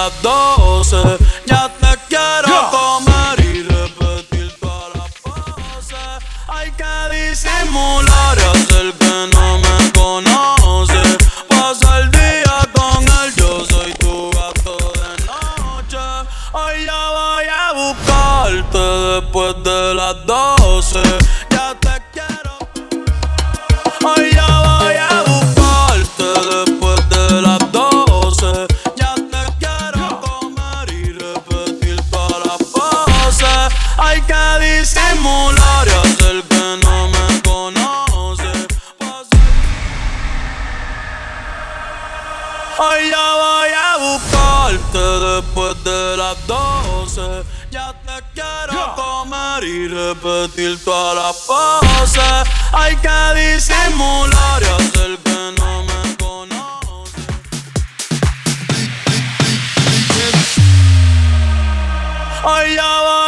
las 12. Ya te quiero comer y repetir todas las poses. Hay que disimular y hacer que no me conoce. Pasa el día con él, yo soy tu gato de noche. Hoy ya voy a buscarte después de las 12. Ya te quiero. Hoy ya voy a buscarte después de las 12. Ya te quiero comer y repetir todas las poses. Hay que disimular y hacer que no me conoce. Hoy ya voy a buscarte después de las 12. Ya te quiero comer y repetir todas las poses. Hay que disimular y hacer que no me conoce. Hoy ya voy